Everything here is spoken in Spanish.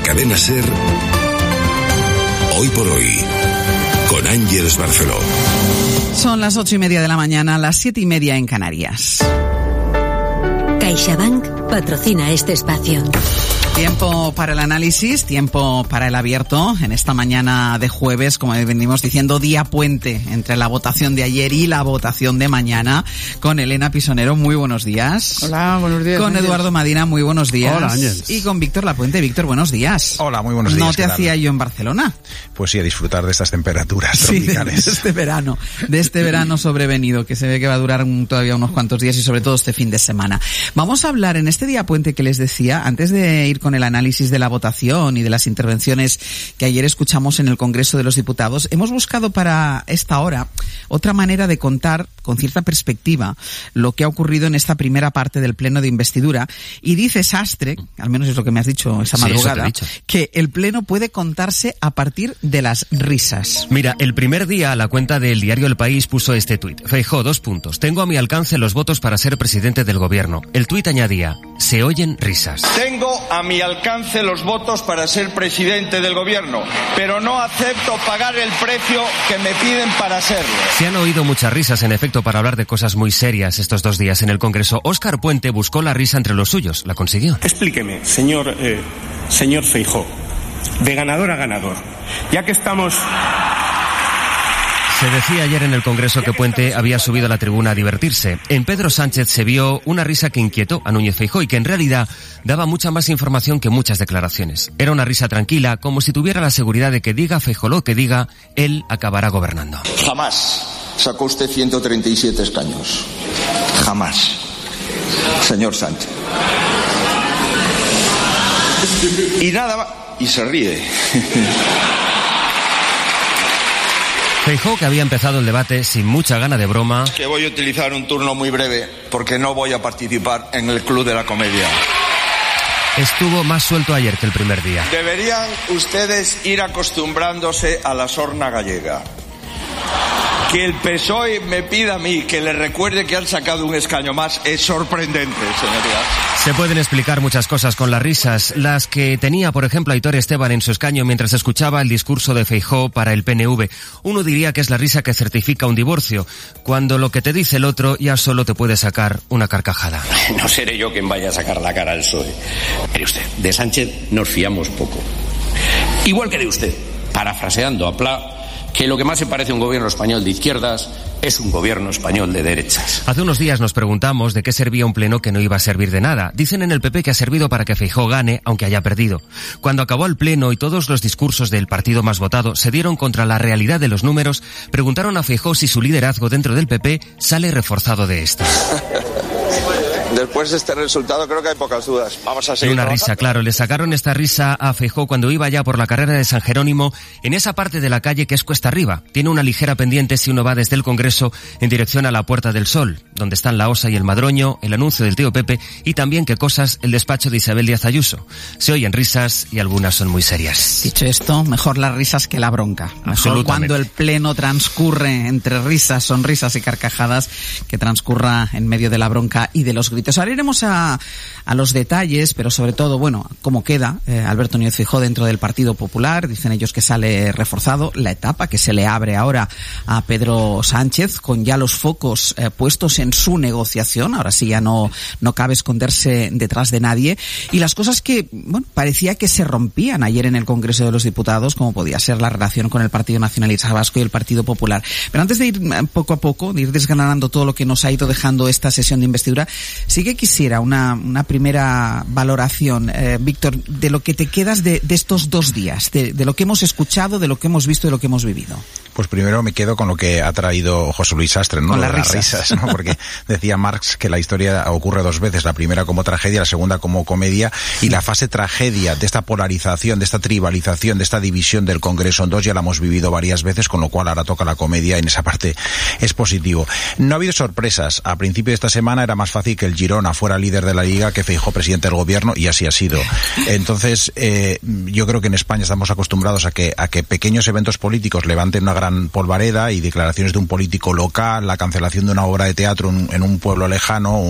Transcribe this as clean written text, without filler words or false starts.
Cadena SER, Hoy por Hoy, con Ángeles Barceló. Son las 8:30 de la mañana, las 7:30 en Canarias. CaixaBank patrocina este espacio. Tiempo para el análisis, tiempo para el abierto. En esta mañana de jueves, como venimos diciendo, día puente entre la votación de ayer y la votación de mañana. Con Elena Pisonero, muy buenos días. Hola, buenos días. Con Ángeles. Eduardo Madina, muy buenos días. Hola, Ángeles. Y con Víctor Lapuente. Víctor, buenos días. Hola, muy buenos días. No te hacía yo en Barcelona. Pues sí, a disfrutar de estas temperaturas Sí, tropicales. de este verano sobrevenido, que se ve que va a durar todavía unos cuantos días y sobre todo este fin de semana. Vamos a hablar en este día puente que les decía, antes de ir con el análisis de la votación y de las intervenciones que ayer escuchamos en el Congreso de los Diputados, hemos buscado para esta hora otra manera de contar con cierta perspectiva lo que ha ocurrido en esta primera parte del pleno de investidura. Y dice Sastre, al menos es lo que me has dicho esta madrugada, que el pleno puede contarse a partir de las risas. Mira, el primer día la cuenta del diario El País puso este tuit. Feijóo, 2 puntos. Tengo a mi alcance los votos para ser presidente del gobierno. El tuit añadía, se oyen risas. Tengo a mi alcance los votos para ser presidente del gobierno, pero no acepto pagar el precio que me piden para serlo. Se han oído muchas risas, en efecto, para hablar de cosas muy serias estos 2 días en el Congreso. Óscar Puente buscó la risa entre los suyos. La consiguió. Explíqueme, señor Feijóo, de ganador a ganador, ya que estamos... Se decía ayer en el Congreso que Puente había subido a la tribuna a divertirse. En Pedro Sánchez se vio una risa que inquietó a Núñez Feijóo y que en realidad daba mucha más información que muchas declaraciones. Era una risa tranquila, como si tuviera la seguridad de que diga Feijóo lo que diga, él acabará gobernando. Jamás sacó usted 137 escaños. Jamás. Señor Sánchez. Y nada más. Y se ríe. Feijóo, que había empezado el debate sin mucha gana de broma... Que voy a utilizar un turno muy breve porque no voy a participar en el Club de la Comedia. Estuvo más suelto ayer que el primer día. Deberían ustedes ir acostumbrándose a la sorna gallega. Que el PSOE me pida a mí que le recuerde que han sacado un escaño más es sorprendente, señorías. Se pueden explicar muchas cosas con las risas, las que tenía, por ejemplo, Aitor Esteban en su escaño mientras escuchaba el discurso de Feijóo para el PNV. Uno diría que es la risa que certifica un divorcio, cuando lo que te dice el otro ya solo te puede sacar una carcajada. No seré yo quien vaya a sacar la cara al PSOE. Mire usted, de Sánchez nos fiamos poco. Igual que de usted, parafraseando a Pla, que lo que más se parece a un gobierno español de izquierdas es un gobierno español de derechas. Hace unos días nos preguntamos de qué servía un pleno que no iba a servir de nada. Dicen en el PP que ha servido para que Feijóo gane, aunque haya perdido. Cuando acabó el pleno y todos los discursos del partido más votado se dieron contra la realidad de los números, preguntaron a Feijóo si su liderazgo dentro del PP sale reforzado de esto. Después de este resultado creo que hay pocas dudas. Vamos a seguir. Una risa, claro. Le sacaron esta risa a Feijóo cuando iba ya por la carrera de San Jerónimo en esa parte de la calle que es cuesta arriba. Tiene una ligera pendiente si uno va desde el Congreso en dirección a la Puerta del Sol, donde están la Osa y el Madroño, el anuncio del tío Pepe y también, qué cosas, el despacho de Isabel Díaz Ayuso. Se oyen risas y algunas son muy serias. Dicho esto, mejor las risas que la bronca. Mejor cuando el pleno transcurre entre risas, sonrisas y carcajadas que transcurra en medio de la bronca y de los gritos. Ahora iremos a los detalles, pero sobre todo, bueno, cómo queda Alberto Núñez Feijóo dentro del Partido Popular. Dicen ellos que sale reforzado, la etapa que se le abre ahora a Pedro Sánchez, con ya los focos puestos en su negociación. Ahora sí ya no cabe esconderse detrás de nadie. Y las cosas que, bueno, parecía que se rompían ayer en el Congreso de los Diputados, como podía ser la relación con el Partido Nacionalista Vasco y el Partido Popular. Pero antes de ir poco a poco, de ir desgranando todo lo que nos ha ido dejando esta sesión de investidura, sí que quisiera una primera valoración, Víctor, de lo que te quedas de estos 2 días, de lo que hemos escuchado, de lo que hemos visto y de lo que hemos vivido. Pues primero me quedo con lo que ha traído José Luis Sastre, ¿no? Con las risas, ¿no? Porque decía Marx que la historia ocurre 2 veces, la primera como tragedia, la segunda como comedia, y la fase tragedia de esta polarización, de esta tribalización, de esta división del Congreso en 2 ya la hemos vivido varias veces, con lo cual ahora toca la comedia, en esa parte es positivo. No ha habido sorpresas. A principio de esta semana era más fácil que el Girona fuera líder de la Liga que Feijóo presidente del gobierno, y así ha sido. Entonces, yo creo que en España estamos acostumbrados a que pequeños eventos políticos levanten una gran polvareda, y declaraciones de un político local, la cancelación de una obra de teatro en un pueblo lejano,